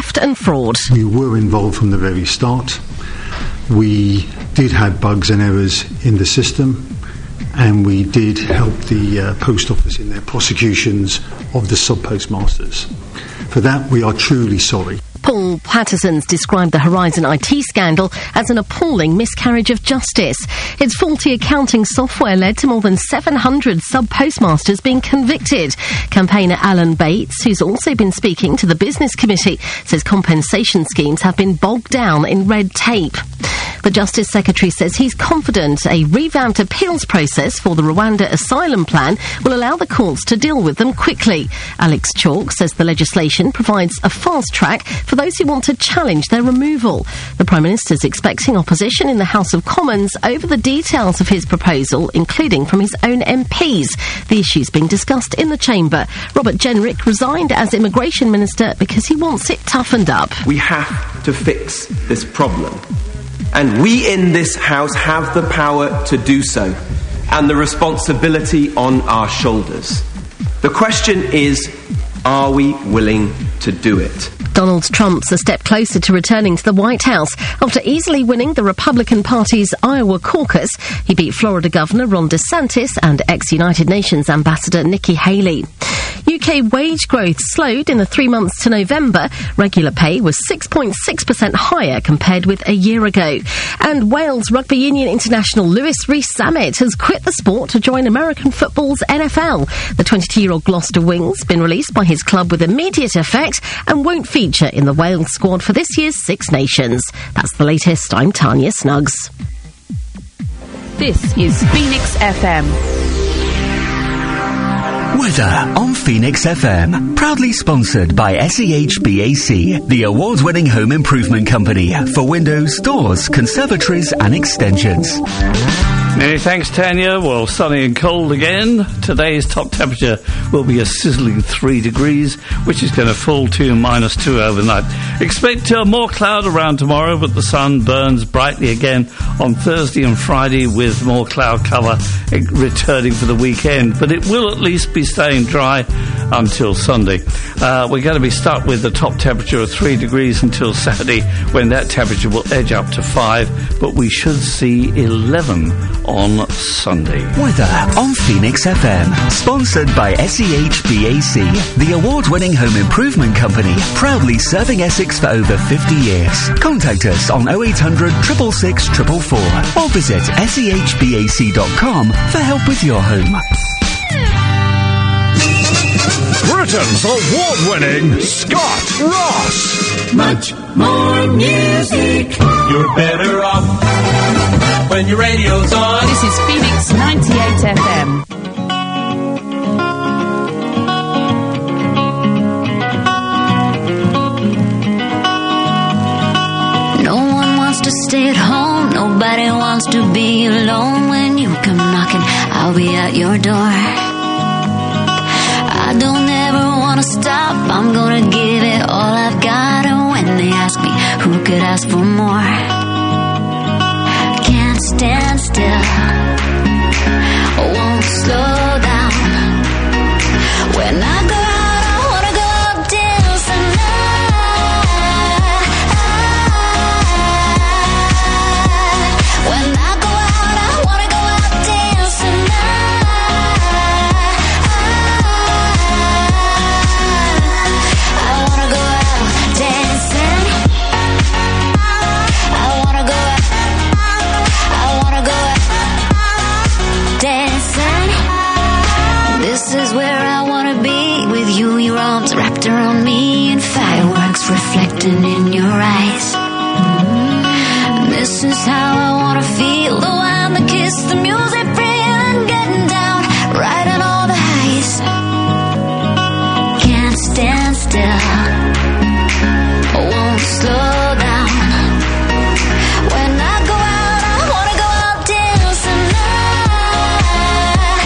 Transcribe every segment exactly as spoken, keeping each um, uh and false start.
theft and fraud. We were involved from the very start. We did have bugs and errors in the system, and we did help the uh, post office in their prosecutions of the sub-postmasters. For that, we are truly sorry. Paul Patterson's described the Horizon I T scandal as an appalling miscarriage of justice. Its faulty accounting software led to more than seven hundred sub-postmasters being convicted. Campaigner Alan Bates, who's also been speaking to the Business Committee, says compensation schemes have been bogged down in red tape. The Justice Secretary says he's confident a revamped appeals process for the Rwanda asylum plan will allow the courts to deal with them quickly. Alex Chalk says the legislation provides a fast track for those who want to challenge their removal. The Prime Minister's expecting opposition in the House of Commons over the details of his proposal, including from his own M Ps. The issue's being discussed in the Chamber. Robert Jenrick resigned as Immigration Minister because he wants it toughened up. We have to fix this problem. And we in this House have the power to do so, and the responsibility on our shoulders. The question is, are we willing to do it? Donald Trump's a step closer to returning to the White House. After easily winning the Republican Party's Iowa caucus, he beat Florida Governor Ron DeSantis and ex-United Nations Ambassador Nikki Haley. U K wage growth slowed in the three months to November. Regular pay was six point six percent higher compared with a year ago. And Wales Rugby Union international Lewis Rees-Zammit has quit the sport to join American football's N F L. The twenty-two-year-old Gloucester Wings been released by his club with immediate effect and won't feature in the Wales squad for this year's Six Nations. That's the latest. I'm Tanya Snuggs. This is Phoenix F M. Weather on Phoenix F M, proudly sponsored by S E H B A C, the award-winning home improvement company for windows, doors, conservatories and extensions. Many thanks, Tanya. Well, sunny and cold again. Today's top temperature will be a sizzling three degrees, which is going to fall to minus two overnight. Expect uh, more cloud around tomorrow, but the sun burns brightly again on Thursday and Friday with more cloud cover uh, returning for the weekend. But it will at least be staying dry until Sunday. Uh, we're going to be stuck with the top temperature of three degrees until Saturday, when that temperature will edge up to five, but we should see eleven on Sunday. Weather on Phoenix F M, sponsored by S E H B A C, the award-winning home improvement company, proudly serving Essex for over fifty years. Contact us on oh eight hundred, six six six, four four four or visit S E H B A C dot com for help with your home. Britain's award-winning Scott Ross. Much more music. You're better off when your radio's on. This is Phoenix ninety-eight F M. No one wants to stay at home. Nobody wants to be alone. When you come knocking, I'll be at your door. I don't ever want to stop. I'm gonna give it all I've got. And when they ask me who could ask for more, can't stand still, won't slow down. When I go out, I wanna go out dancing night. When I go out, I wanna go out dancing night. I wanna go out dancing. I wanna go out. I wanna go out dancing. This is where I wanna be with you, your arms wrapped around me and fireworks reflecting in your eyes. This is how I wanna feel, the wine, the kiss, the music free and getting down, riding all the highs. Can't stand still, won't slow down. When I go out, I wanna go out dancing night.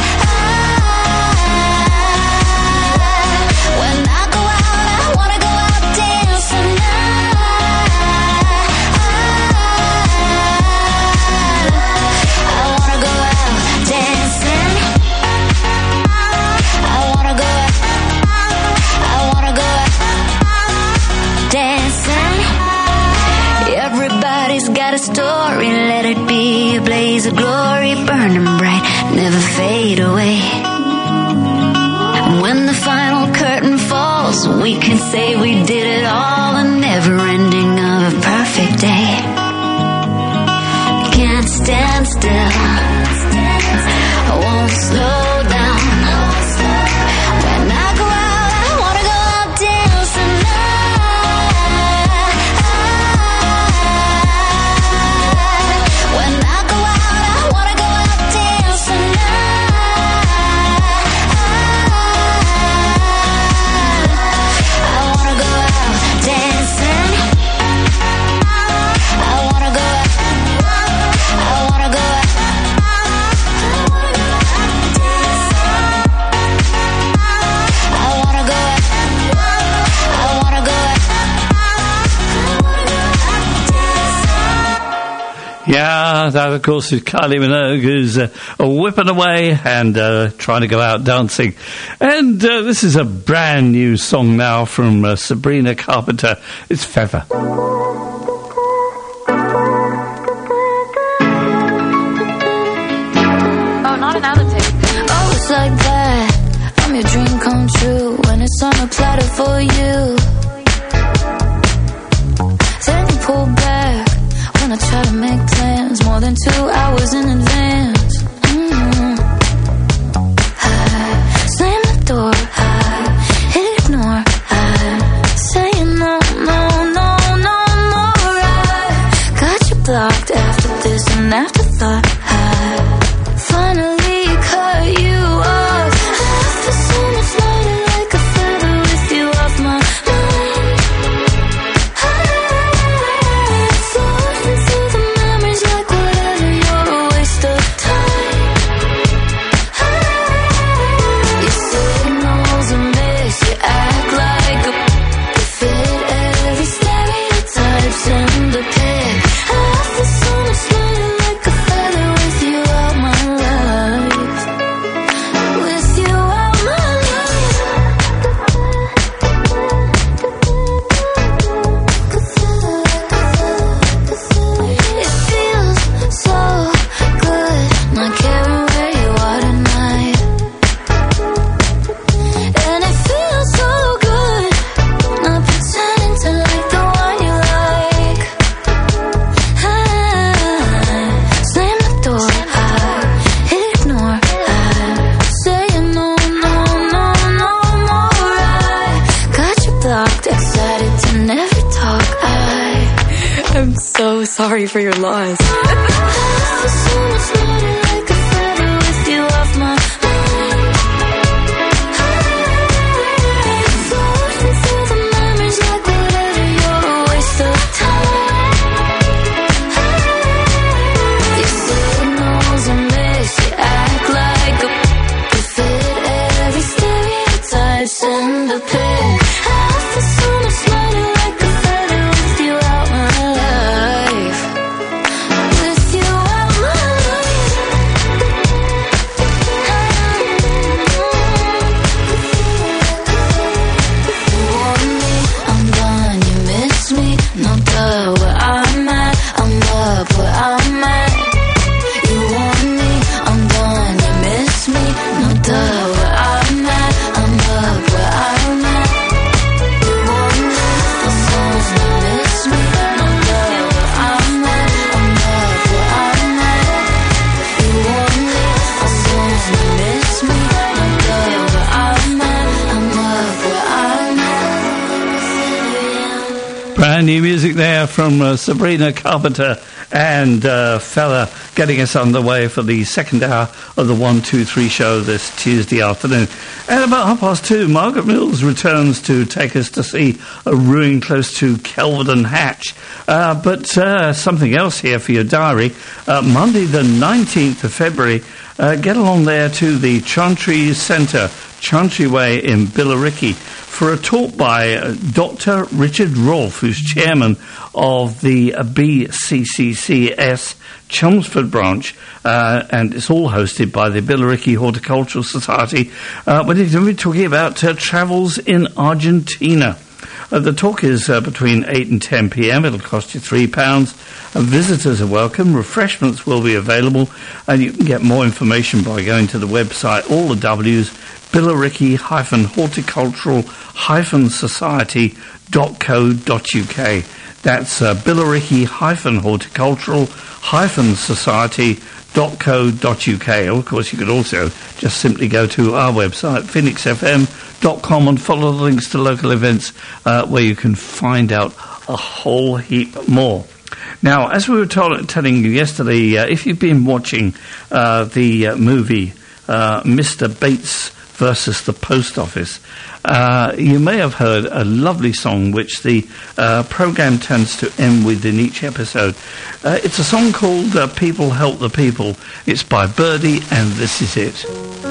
When I go out, I wanna go out dancing night. got a story, let it be a blaze of glory, burning bright, never fade away. And when the final curtain falls, we can say we did it all, a never ending of a perfect day. Can't stand still, I won't slow down. When I go out, I wanna go out dancing night. When I go out, I wanna go out dancing night. I wanna go out dancing. I wanna go out. I wanna go out. Yeah, that of course is Kylie Minogue, who's uh, whipping away and uh, trying to go out dancing. And uh, this is a brand new song now from uh, Sabrina Carpenter. It's Feather. Oh, not another tape. Oh, it's like that. I'm your dream come true when it's on a platter for you. Then you pull back when I try to make plans more than two hours in advance. Mm-hmm. I slam the door, I ignore, I say no, no, no, no more. I got you blocked after this and afterthought. I finally cut you off. I feel so much lighter, like a feather with you off my mind. I float through the memories like whatever, you're a waste of time. Your signals a miss, you act like a you fit every stereotype, send a pic. I feel so much lighter, like a feather with you out my life. With you out my life. It feels so good not caring where you are tonight. And it feels so good not pretending to like the one you like. I slam the door, I ignore, I say no, no, no, no more. I got you blocked, excited to never talk. I I'm so sorry for your loss. feel so much lighter, like a feather with you off my mind. Floating through the memories like whatever, you're a waste of time. Your signals a miss, you act like a you fit every stereotype, send a pic. I feel so much lighter, like a feather with you out my life. With you out my life. You want me, I'm gone, you miss me. No duh, where I'm at, I'm up where I'm at. You want me, I'm gone, you miss me. No duh, where I'm at, I'm up where I'm at. You want me, I'm gone, you miss me. No duh, where I'm at, I'm up where I'm at. You want me, I'm gone, you miss me. No duh, where I'm at, I'm up where I'm at. Brand new music there from uh, Sabrina Carpenter and uh, Fella, getting us underway for the second hour of the one two three show this Tuesday afternoon. At about half past two, Margaret Mills returns to take us to see a ruin close to Kelvedon Hatch. Uh, but uh, something else here for your diary. Uh, Monday the nineteenth of February, uh, get along there to the Chantry Centre, Chantry Way in Billericay, for a talk by uh, Doctor Richard Rolfe, who's chairman of the uh, B C C C S Chelmsford branch, uh, and it's all hosted by the Billericay Horticultural Society. Uh, we're going to be talking about uh, travels in Argentina. Uh, the talk is uh, between eight and ten p.m. It'll cost you three pounds. Uh, visitors are welcome. Refreshments will be available. And you can get more information by going to the website, all the W's, Billericay horticultural society dot co dot uk. That's uh, Billericay horticultural society dot co dot uk. Of course, you could also just simply go to our website, phoenix f m dot com, and follow the links to local events uh, where you can find out a whole heap more. Now, as we were t- telling you yesterday, uh, if you've been watching uh, the uh, movie uh, Mister Bates versus the Post Office, uh, you may have heard a lovely song which the uh, programme tends to end with in each episode. Uh, it's a song called uh, People Help the People. It's by Birdie, and this is it.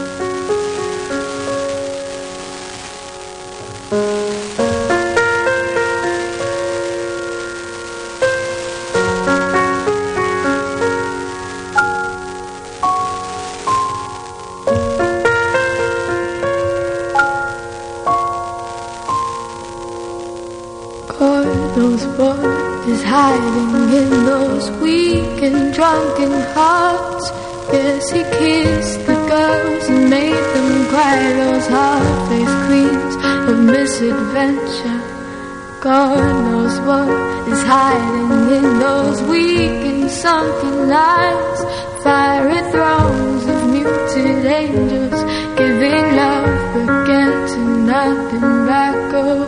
Drunken hearts, yes, he kissed the girls and made them cry. Those hard-faced queens of misadventure. God knows what is hiding in those weak and sunken lines. Fiery thrones of muted angels, giving love but getting nothing back. Oh,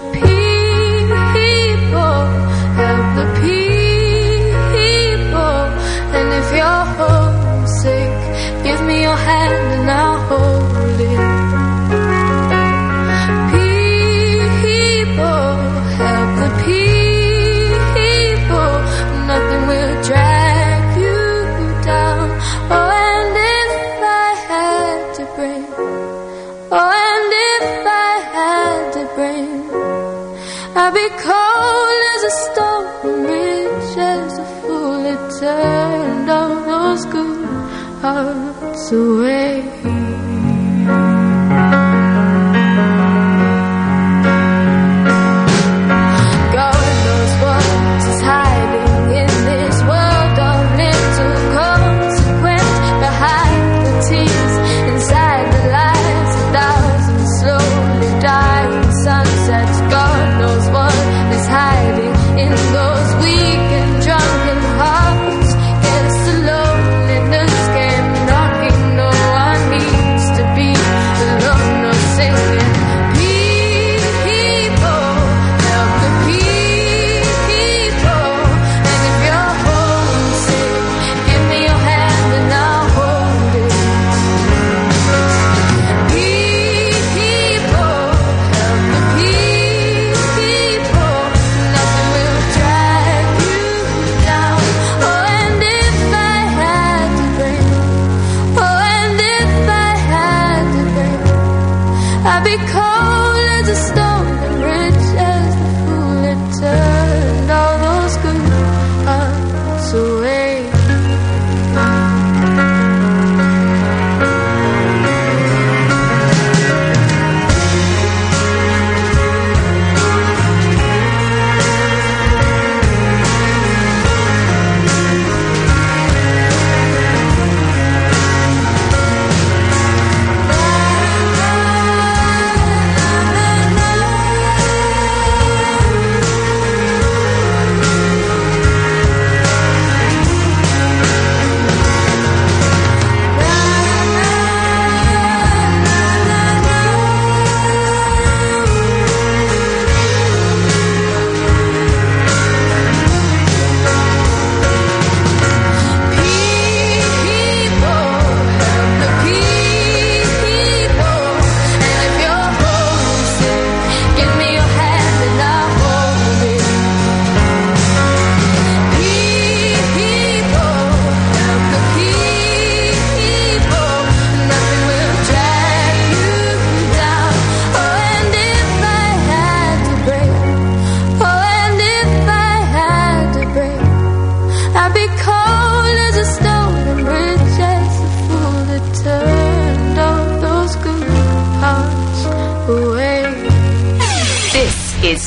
people, help the people. If you're homesick, give me your hand and I'll hold it. People, help the people. Nothing will drag you down. Oh, and if I had to bring, oh, and if I had to bring, I'd be cold as a stone, rich as a fool. It turned all those good hearts away. Need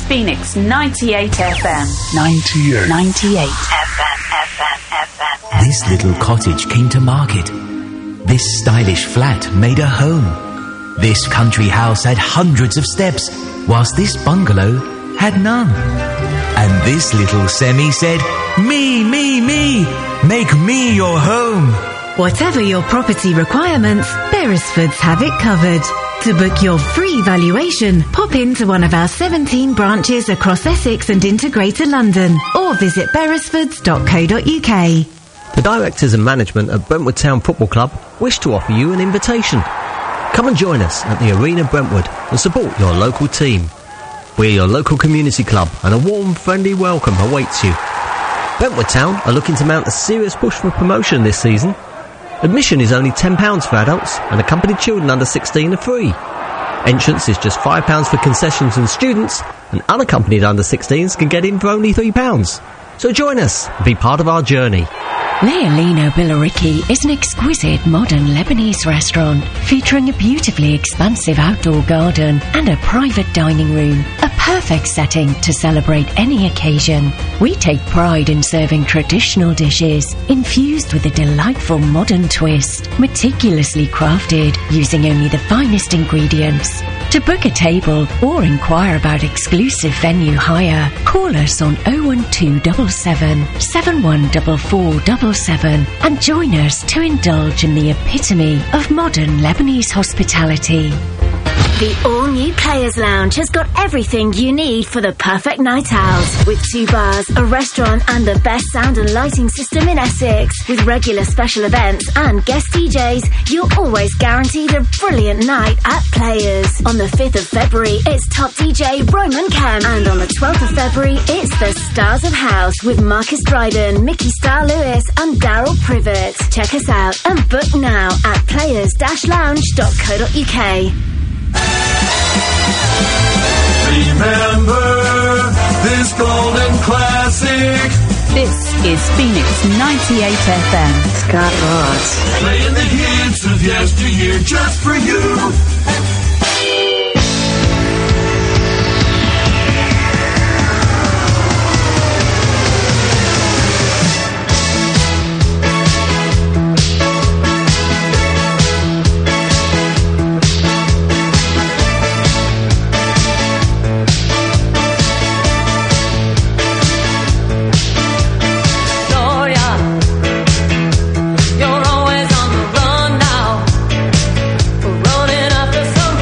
Phoenix ninety-eight F M. ninety-eight. ninety-eight F M, F M, F M, F M. This little cottage came to market. This stylish flat made a home. This country house had hundreds of steps, whilst this bungalow had none. And this little semi said, "Me, me, me, make me your home." Whatever your property requirements, Beresfords have it covered. To book your free valuation, pop into one of our seventeen branches across Essex and into Greater London, or visit beresfords dot co dot uk. The directors and management at Brentwood Town Football Club wish to offer you an invitation. Come and join us at the Arena Brentwood and support your local team. We're your local community club and a warm, friendly welcome awaits you. Brentwood Town are looking to mount a serious push for promotion this season. Admission is only ten pounds for adults and accompanied children under sixteen are free. Entrance is just five pounds for concessions and students, and unaccompanied under sixteens can get in for only three pounds. So join us and be part of our journey. Leolino Billericay is an exquisite modern Lebanese restaurant featuring a beautifully expansive outdoor garden and a private dining room, a perfect setting to celebrate any occasion. We take pride in serving traditional dishes infused with a delightful modern twist, meticulously crafted using only the finest ingredients. To book a table or inquire about exclusive venue hire, call us on oh one two seven seven, seven one four four seven seven and join us to indulge in the epitome of modern Lebanese hospitality. The all-new Players Lounge has got everything you need for the perfect night out. With two bars, a restaurant and the best sound and lighting system in Essex. With regular special events and guest D Js, you're always guaranteed a brilliant night at Players. On the fifth of February, it's top D J Roman Kemp. And on the twelfth of February, it's the Stars of House with Marcus Dryden, Mickey Star Lewis and Daryl Privet. Check us out and book now at players dash lounge dot co dot uk. Remember this golden classic. This is Phoenix ninety-eight F M. Scott Ross. Playing the hits of yesteryear just for you. You're always on the run now, running after some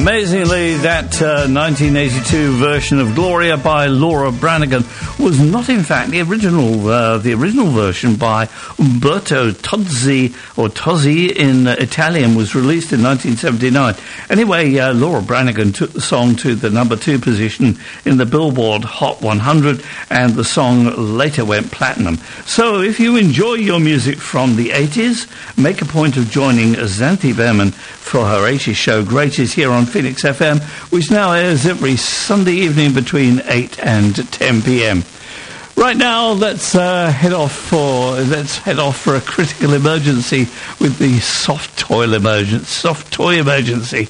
Amazingly, that uh, nineteen eighty-two version of Gloria by Laura Branigan was not, in fact, the original. Uh, the original version by Umberto Tozzi, or Tozzi in uh, Italian, was released in nineteen seventy-nine. Anyway, uh, Laura Branigan took the song to the number two position in the Billboard Hot one hundred, and the song later went platinum. So, if you enjoy your music from the eighties, make a point of joining Xanthi Behrman for her eighties show Greatest here on Phoenix F M, which now airs every Sunday evening between eight and ten p.m. Right now, let's uh, head off for let's head off for a critical emergency with the soft toy emergency. Soft toy emergency.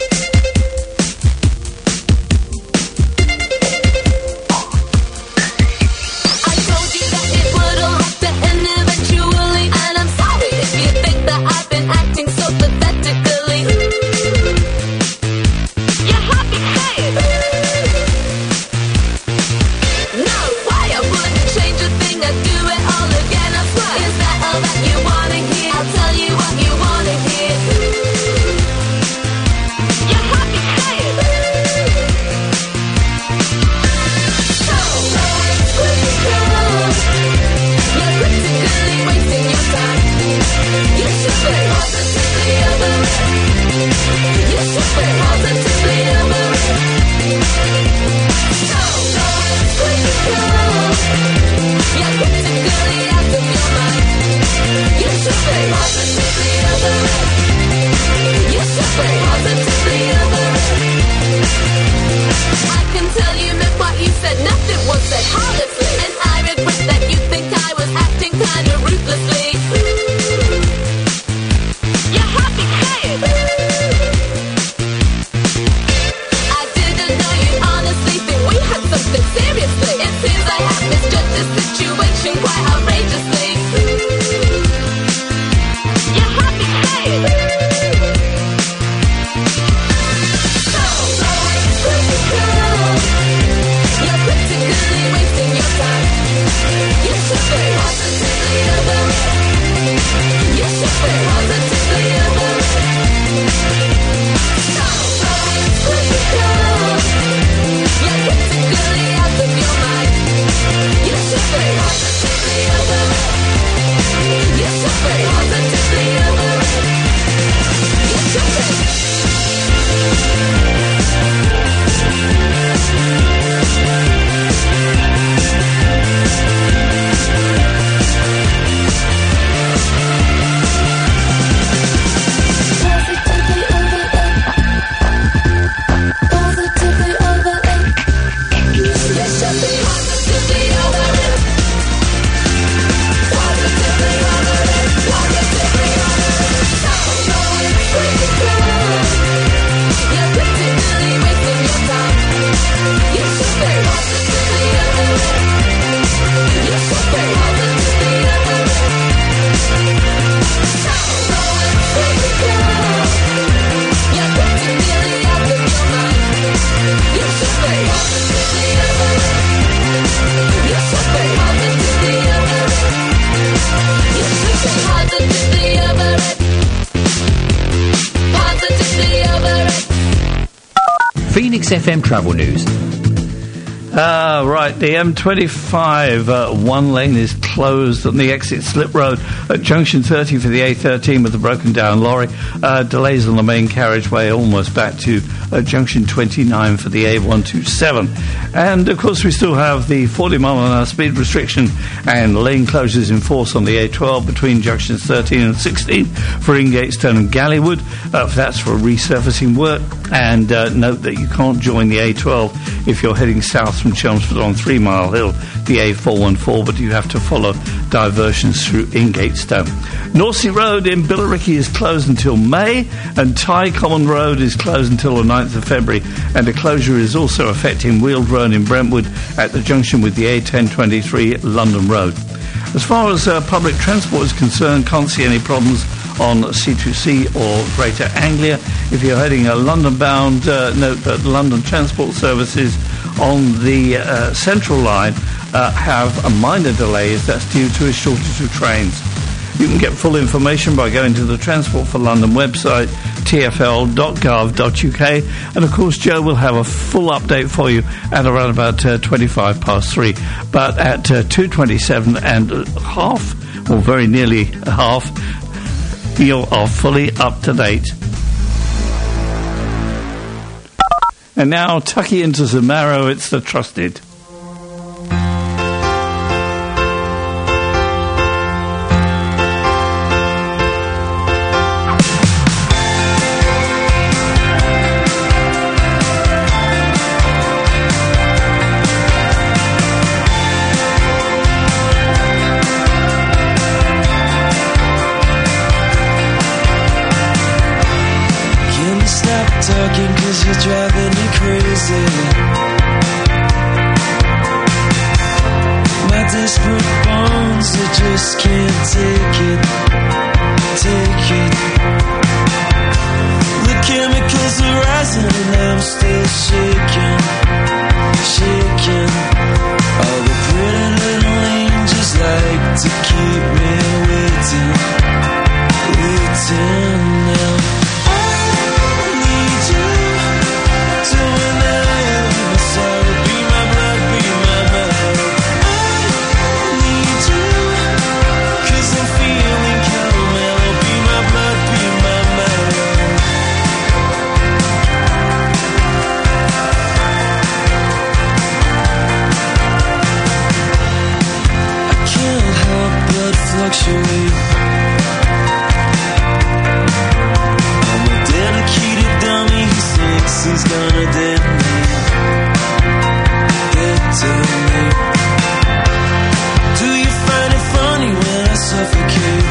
Phoenix F M Travel News. Ah, right. The M twenty-five, uh, one lane is closed on the exit slip road at junction thirty for the A thirteen with a broken down lorry. Uh, delays on the main carriageway almost back to uh, junction twenty-nine for the A one twenty-seven. And, of course, we still have the forty mile an hour speed restriction and lane closures in force on the A twelve between junctions thirteen and sixteen for Ingatestone and Gallywood. Uh, that's for resurfacing work. And uh, note that you can't join the A twelve if you're heading south from Chelmsford on Three Mile Hill, the A four one four, but you have to follow diversions through Ingatestone. Norsey Road in Billericay is closed until May, and Ty Common Road is closed until the ninth of February, and a closure is also affecting Weald Road in Brentwood at the junction with the A ten twenty-three London Road. As far as uh, public transport is concerned, can't see any problems on C two C or Greater Anglia. If you're heading a London-bound, uh, note that London Transport Services on the uh, Central Line uh, have a minor delays that's due to a shortage of trains. You can get full information by going to the Transport for London website, t f l dot gov dot u k, and of course Joe will have a full update for you at around about uh, twenty-five past three. But at uh, two twenty-seven and half, or very nearly half, you are fully up to date. And now, tucking into Zamaro, it's the Trusted. Talking 'cause you're driving me crazy. My desperate bones, I just can't take it, take it. The chemicals are rising and I'm still shaking, shaking. All the pretty little angels like to keep me waiting, waiting now. Fluctuate. I'm a dedicated dummy who thinks he's gonna detonate, detonate. Do you find it funny when I suffocate?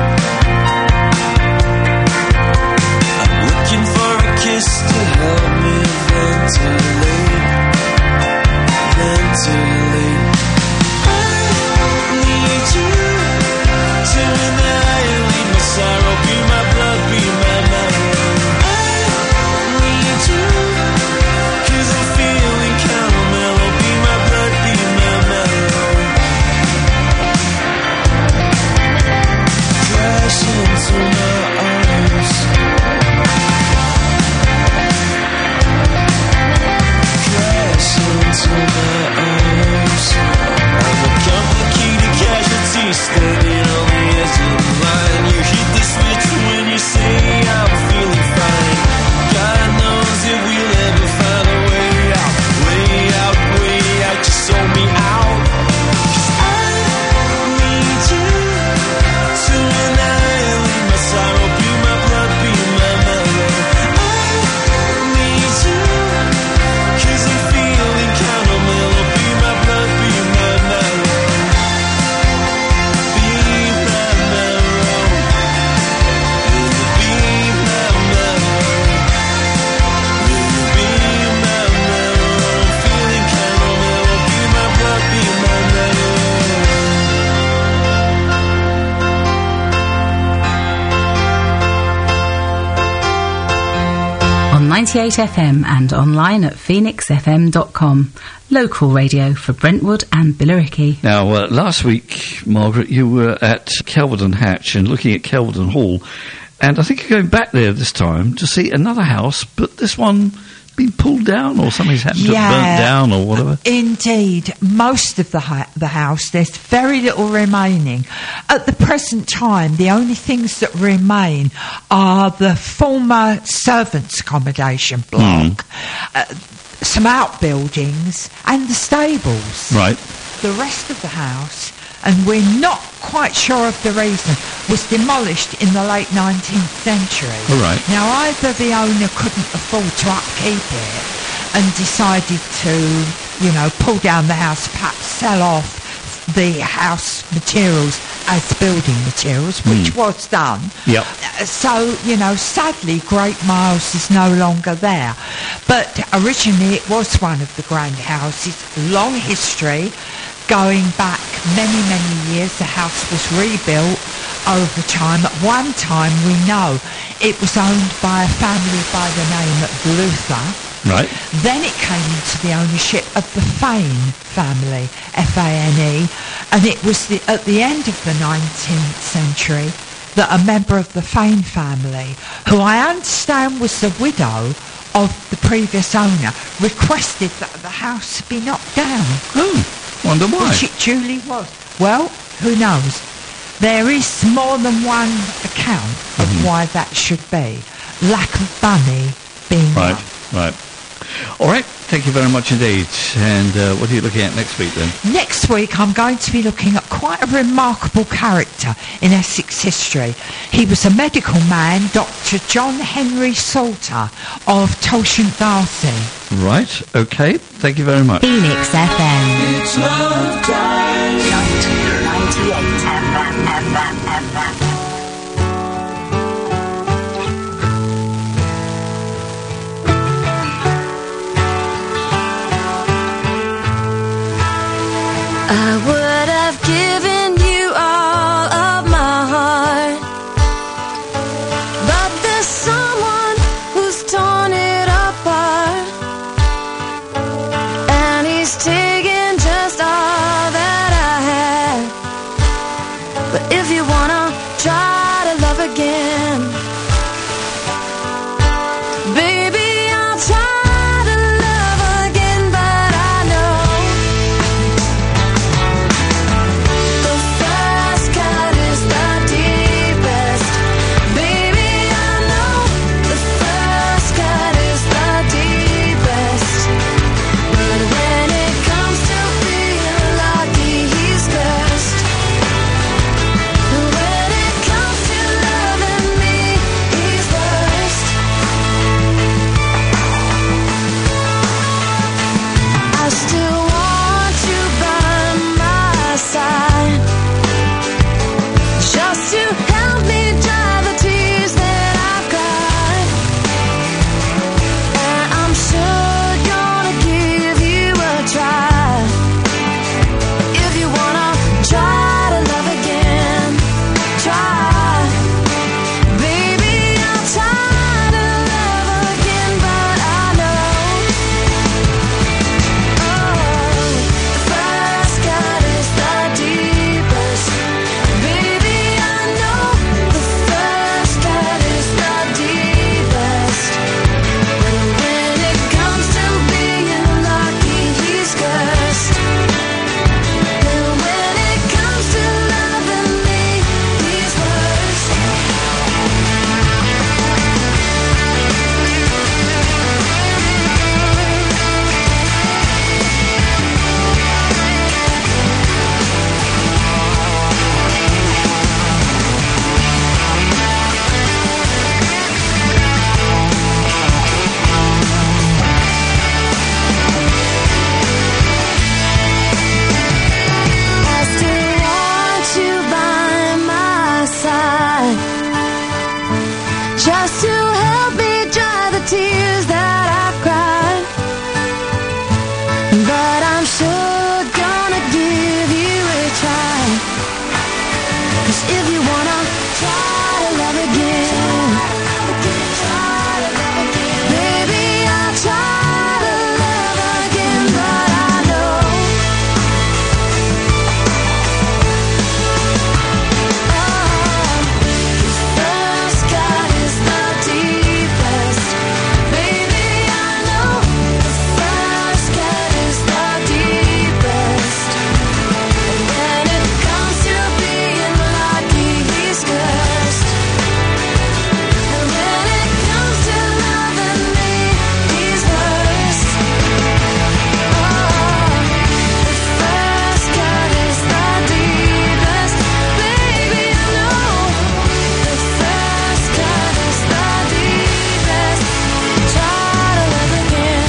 I'm looking for a kiss to help me ventilate, ventilate. I need you to annihilate my sorrow, be my blood, be my marrow. I need you, 'cause I'm feeling kinda mellow, be my blood, be my marrow. Crash into my arms, crash into my arms. I'm a complicated casualty standing on the edge of the line. You hit the switch when you say I'm feeling fine. God knows if we'll ever find a way out, way out, way out. Just sold me out. 'Cause I need you to annihilate my sorrow, be my blood, be my mellow. I need you, 'cause I'm feeling kinda mellow, be my blood, be my mellow. ninety-eight F M and online at phoenix f m dot com. Local radio for Brentwood and Billericay. Now, uh, last week, Margaret, you were at Kelvedon Hatch and looking at Kelvedon Hall, and I think you're going back there this time to see another house, but this one been pulled down or something's happened yeah, to burnt down or whatever? Indeed. Most of the ha- the house, there's very little remaining. At the present time, the only things that remain are the former servants' accommodation block, mm. uh, some outbuildings and the stables. Right. The rest of the house, and we're not quite sure of the reason, was demolished in the late nineteenth century. All right. Now, either the owner couldn't afford to upkeep it and decided to, you know, pull down the house, perhaps sell off the house materials as building materials, which mm. was done. Yep. So, you know, sadly, Great Miles is no longer there. But originally it was one of the grand houses, long history, going back many, many years. The house was rebuilt over time. At one time, we know, it was owned by a family by the name of Luther. Right. Then it came into the ownership of the Fane family, F A N E, and it was the, at the end of the nineteenth century that a member of the Fane family, who I understand was the widow of the previous owner, requested that the house be knocked down. Oh, wonder why. Which it duly was. Well, who knows? There is more than one account of Mm-hmm. why that should be. Lack of money being Right, one. right. All right, thank you very much indeed. And uh, what are you looking at next week then? Next week I'm going to be looking at quite a remarkable character in Essex history. He was a medical man, Doctor John Henry Salter of Tolshant Darcy. Right, okay, thank you very much. Phoenix F M. It's love time. ninety-eight F M. I would have given you all of my heart, but there's someone who's torn it apart, and he's taken just all that I had. But if you wanna try to love again, baby, I'll try. Just to help me dry the tears that I've cried, but I'm sure gonna give you a try. 'Cause if you wanna try to love again, baby, I'll try to love again, but I know first cut is the deepest. Baby, I know the first cut is the deepest. And when it comes to being lucky, he's cursed. And when it comes to loving me, he's worst. Oh, the first cut is the deepest. Baby, I know the first cut is the deepest. Try to love again.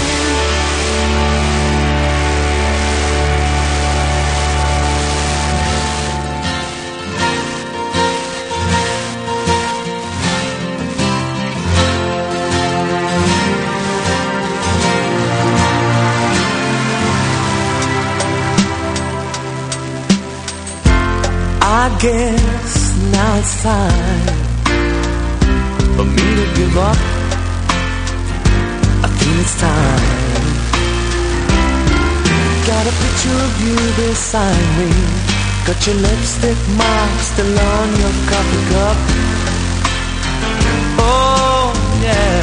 I guess now it's time for me to give up. I feel it's time. Got a picture of you beside me. Got your lipstick mark still on your coffee cup. Oh, yeah.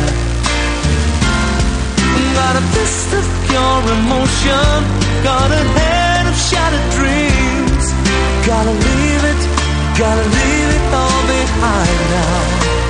Got a fist of pure emotion. Got a head of shattered dreams. Gotta leave it, gotta leave it all behind now.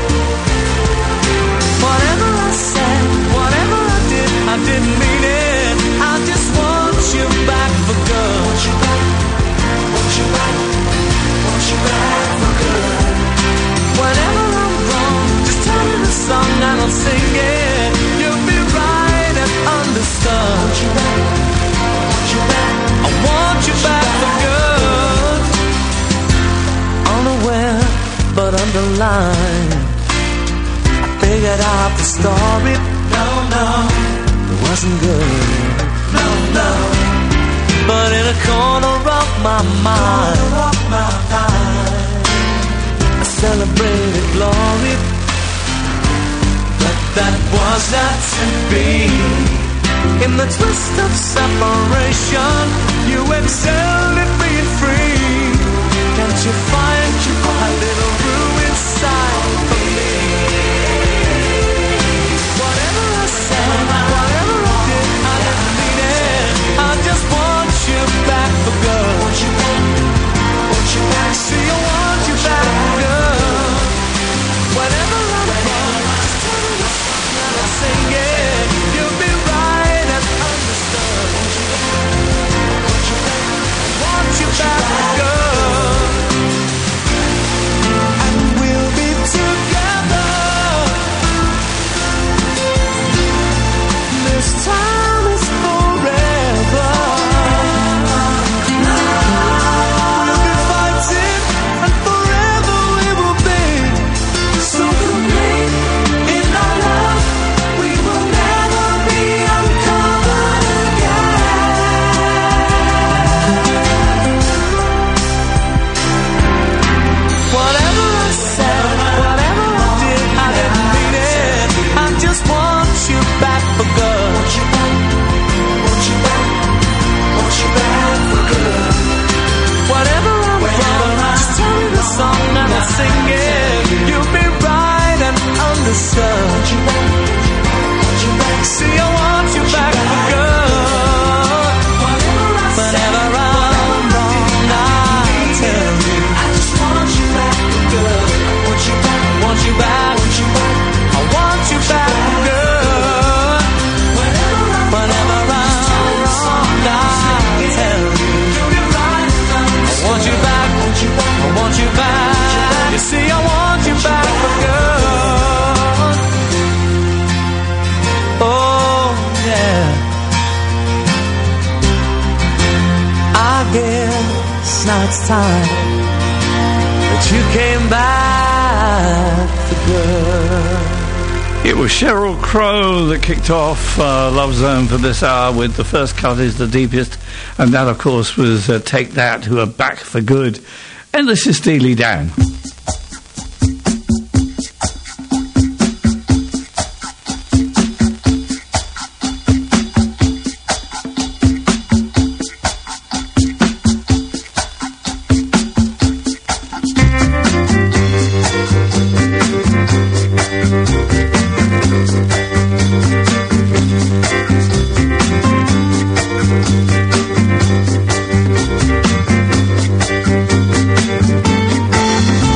Whatever I said, whatever I did, I didn't mean it. I just want you back for good. Want you back, want you back, want you back for good. Whenever I'm wrong, just tell me the song and I'll sing it. You'll be right and understood. Want you back, want you back, I want you back for good. Unaware, but underlined, I figured out the story. No, no, it wasn't good. No, no. But in a corner of my mind, of my mind, I celebrated glory. But that was not to be. In the twist of separation, you excelled at being free. Can't you find you a little room inside for me? Whatever I said, whatever I did, I didn't mean it. I just want you back for good. Want you back, want you back. See, I want you back for good. Whenever I'm wrong, just tell me the song and I'll sing it. You'll be right and understood. Want you back, want you back, want you back for good. And we'll be together. This time is forever. We'll be fighting, and forever we will be so complete in our love. We will never be uncovered again. Whatever I said, whatever I did, I didn't mean it. I just want you back for good. Want you back, want you back, want you back for good. Whatever I'm wrong, just tell me the song and I'll sing it. You'll be right and understood. Want you back, want you back. See, I want you back for good. Whenever I'm wrong, I'll tell you. I just want you back for good. Want you back, want you back, want you back. I want you back for good. Whenever I'm wrong, I'll tell you. I want you back, I want you back. You see, I want you back for good. Oh, yeah. I guess now it's time that you came back for good. It was Sheryl Crow that kicked off uh, Love Zone for this hour with The First Cut Is the Deepest, and that of course was uh, Take That, who are back for good. And this is Steely Dan. Thank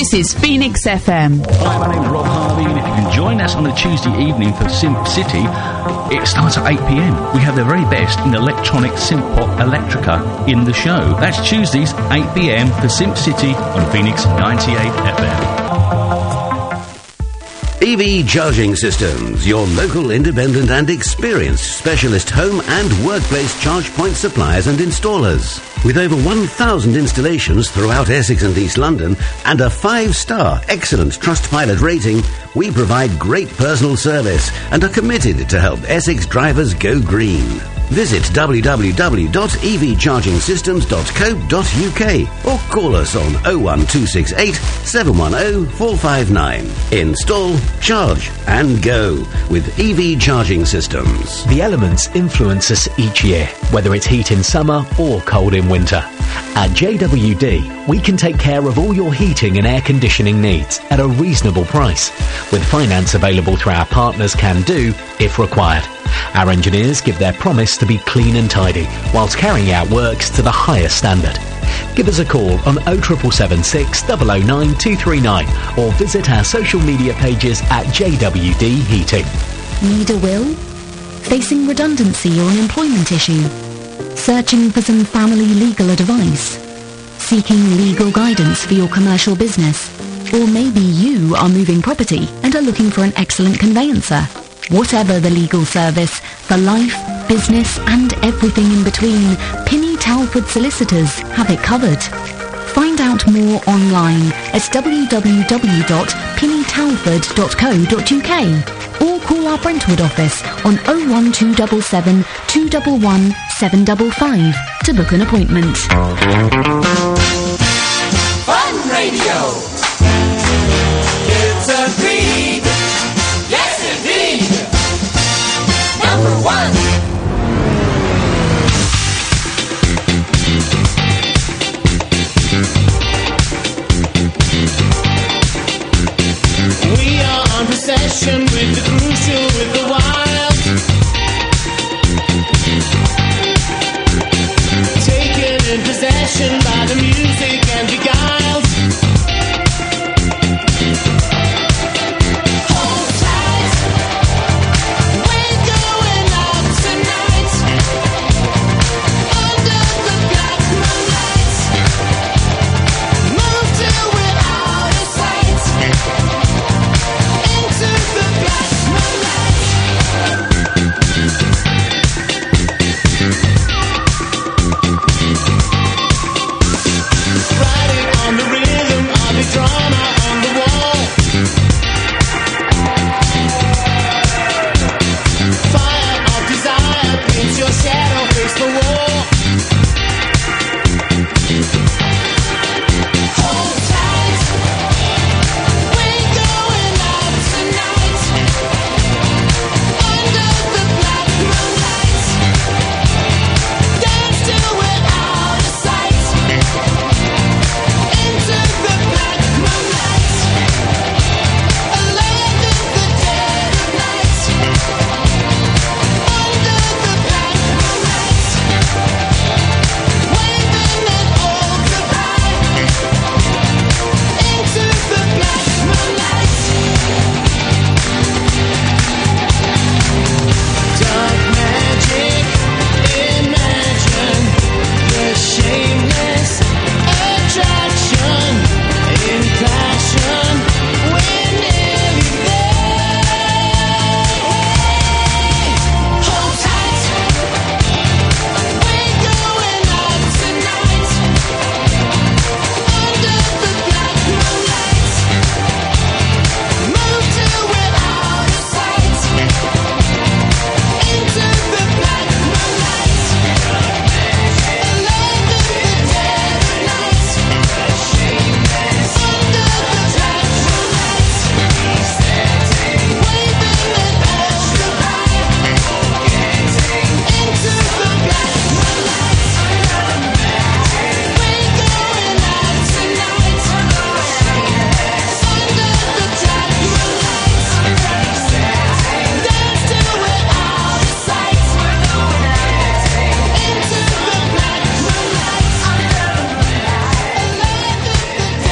This is Phoenix F M. Hi, my name's Rob Harvey, and if you can join us on a Tuesday evening for Simp City, it starts at eight p m. We have the very best in electronic synth pop electrica in the show. That's Tuesdays, eight p m for Simp City on Phoenix ninety-eight F M. E V Charging Systems, your local independent and experienced specialist home and workplace charge point suppliers and installers. With over one thousand installations throughout Essex and East London and a five-star excellent Trustpilot rating, we provide great personal service and are committed to help Essex drivers go green. Visit w w w dot e v charging systems dot co dot u k or call us on oh one two six eight, seven one oh, four five nine. Install, charge and go with E V Charging Systems. The elements influence us each year, whether it's heat in summer or cold in winter. At J W D, we can take care of all your heating and air conditioning needs at a reasonable price, with finance available through our partners Can Do if required. Our engineers give their promise to be clean and tidy, whilst carrying out works to the highest standard. Give us a call on oh seven seven six, oh oh nine, two three nine or visit our social media pages at J W D Heating. Need a will? Facing redundancy or an employment issue? Searching for some family legal advice? Seeking legal guidance for your commercial business? Or maybe you are moving property and are looking for an excellent conveyancer? Whatever the legal service, for life, business and everything in between, Pinny Talford Solicitors have it covered. Find out more online at w w w dot pinny talford dot co dot u k or call our Brentwood office on oh one two seven seven, two one one, seven five five to book an appointment. Fun Radio. It's a dream. Yes, indeed. Number one. We are on possession with the crucial, with the wild. Taken in possession by the music and beguiled.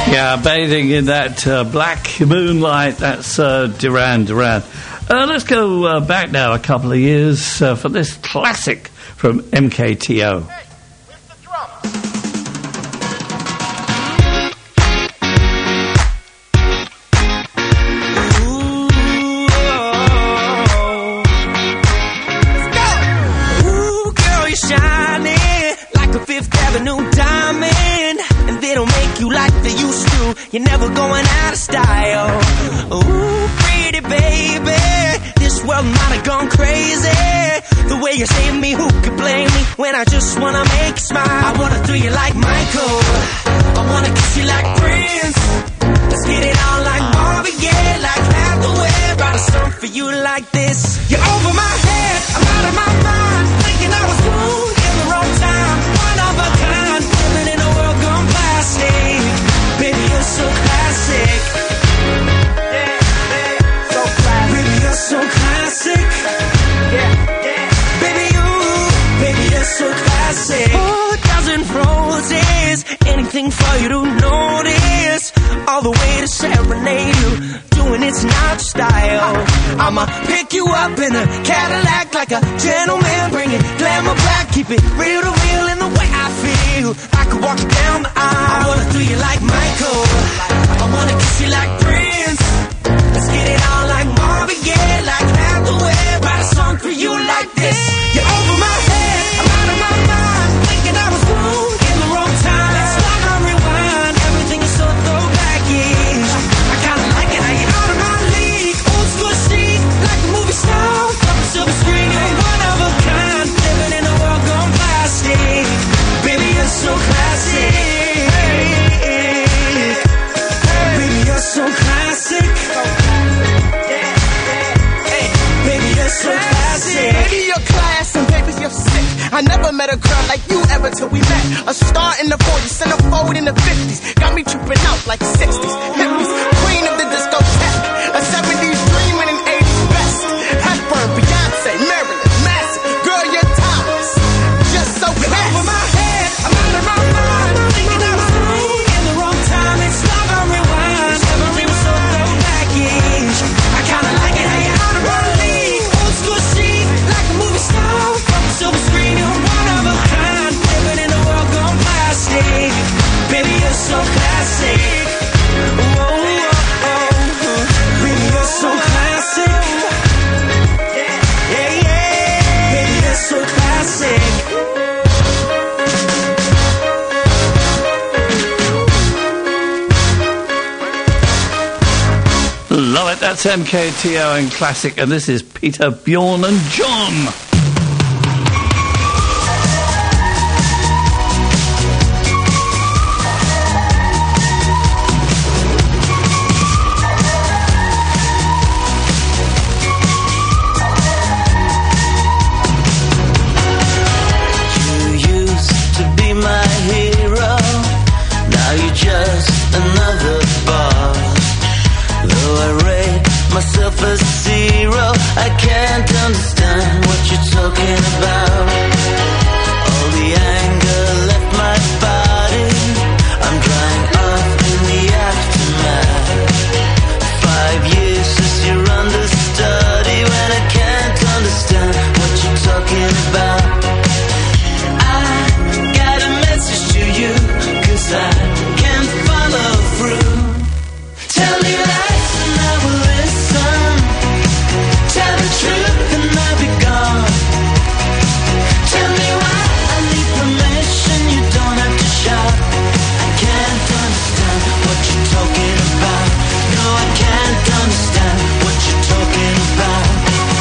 Yeah, bathing in that uh, black moonlight, that's uh, Duran Duran. Uh, let's go uh, back now a couple of years uh, for this classic from M K T O. Hey, where's the drum? Ooh, girl, you're shining like a Fifth Avenue diamond, and they don't make you like they used to. You're never going out of style. Ooh, pretty baby, this world might have gone crazy. The way you save me, who could blame me when I just wanna make you smile? I wanna throw you like Michael, I wanna kiss you like Prince. Let's get it on like Marvin Gaye, like Hathaway. Write a song for you like this. You're over my head, I'm out of my mind, thinking I was cool in the wrong time. One of a kind, living in a world gone plastic. Baby, you're so classic. Yeah, yeah, so classic. Baby, you're so classic. Yeah, yeah. Baby, you, baby, you're so classic. Oh, a dozen roses, anything for you to notice. All the way to serenade you, doing it's not your style. I'ma pick you up in a Cadillac like a gentleman, bring it glamour back, keep it real to real in the way I feel. I could walk you down the aisle. I wanna do you like Michael, I wanna kiss you like Prince. Let's get it on like Marvin Gaye, like Hathaway. Write a song for you like this. You're over my head, I'm out of my mind, thinking I was cool in the wrong time. Let's start on rewind, everything is so throwback-ish. I kinda like it how you're out of my league. Old school chic, like a movie star, from a silver screen. You're one of a kind, living in a world gone plastic. Baby, you're so classic. Baby, you're so classic. Baby, you're so classic. Baby, you're class and baby, you're sick. I never met a girl like you ever till we met. A star in the forties, centerfold in the fifties. Got me tripping out like sixties. Hippies, queen of the discotheque. A seventies dream and an eighties best. Hepburn, Beyonce, Marilyn, Massive. Girl, you're timeless. Just so classy. Over my head, I'm out of my mind, thinking I was cool in the wrong time. It's love on rewind, everything was so throwback-ish. I kinda like it how you're out of my league. Old school chic, like a movie star, from a silver screen. You're one of a kind, living in a world gone plastic. Baby, you're so classic. Oh, oh, oh. Baby, you're so classic. Yeah, yeah, yeah. Baby, you're so classic. Love it, that's M K T O and Classic, and this is Peter, Bjorn and John. You used to be my hero, now you're just another boss. Though I rate myself a zero, I can't understand what you're talking about. All the anger left my body, I'm drying off in the aftermath. Five years since you're understudy, when I can't understand what you're talking about. I got a message to you, 'cause I can't follow through. Tell me lies and I will listen. Tell the truth and I'll be gone. Tell me why I need permission, you don't have to shout. I can't understand what you're talking about. No, I can't understand what you're talking about.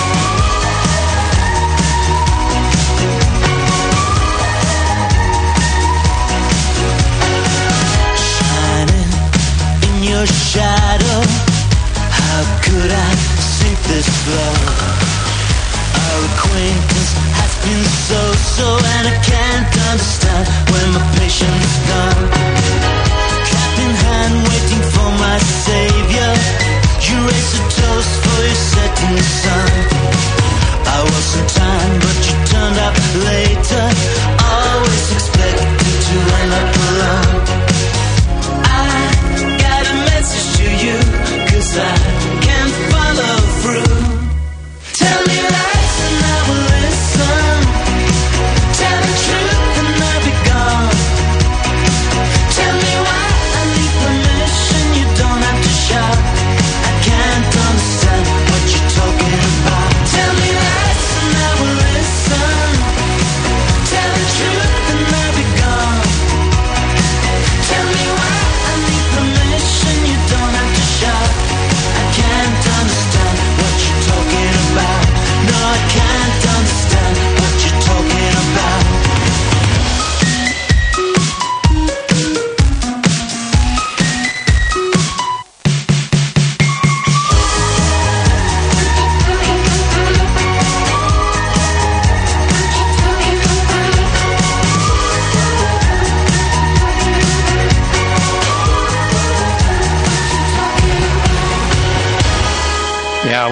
Shining in your shadow, how could I sink this low? Our acquaintance has been so-so, and I can't understand when my patience is gone. Cap in hand, waiting for my savior. You raise a toast for your setting sun. I was on time, but you turned up later. Always expected to end up alone. I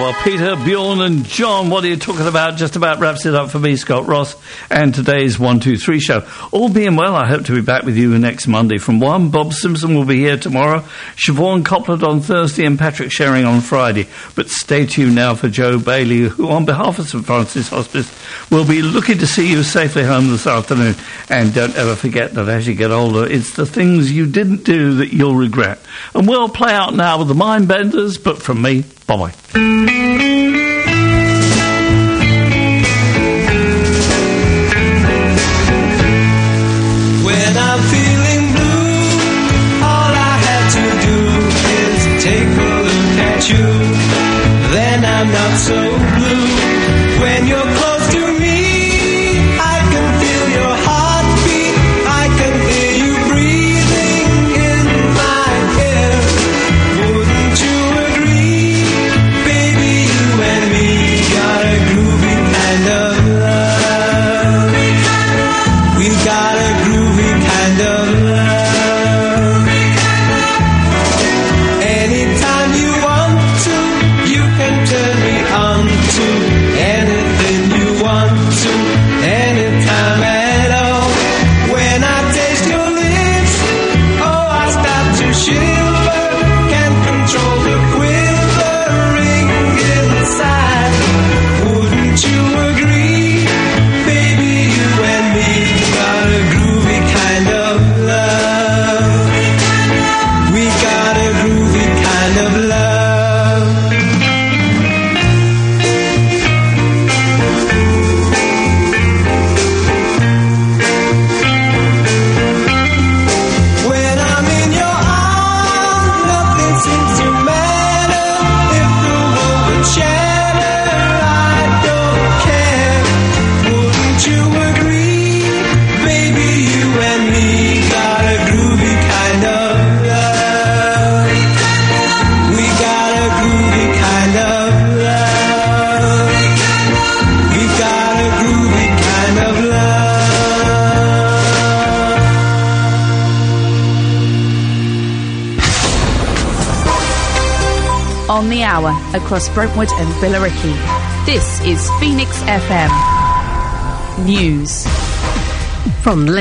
well, Peter, Bjorn and John, what are you talking about? Just about wraps it up for me, Scott Ross, and today's one two three show. All being well, I hope to be back with you next Monday from one. Bob Simpson will be here tomorrow, Siobhan Copland on Thursday, and Patrick Sherring on Friday. But stay tuned now for Joe Bailey, who on behalf of St Francis Hospice will be looking to see you safely home this afternoon. And don't ever forget that as you get older, it's the things you didn't do that you'll regret. And we'll play out now with the Mindbenders, but from me, bye-bye. When I'm feeling blue, all I have to do is take a look at you. Then I'm not so blue. When you're close to me, I can feel your heartbeat. I can hear you breathing in my ear. Wouldn't you agree? Baby, you and me got a groovy kind of love. We got a groovy kind of love. Anytime you want to, you can turn me on to anything you want to, anytime at all. When I taste your lips, oh, I start to shiver. Can't control the quivering inside. Wouldn't you agree? Baby, you and me got a groovy kind of love. We got a groovy kind of love. When I'm in your arms, nothing seems to matter. If the world would shatter, I don't care. Wouldn't you agree? Baby, you and me got a groovy kind of love. We got a groovy kind of love. We got a groovy kind of love. On the hour across Brentwood and Billericay. This is Phoenix F M News. From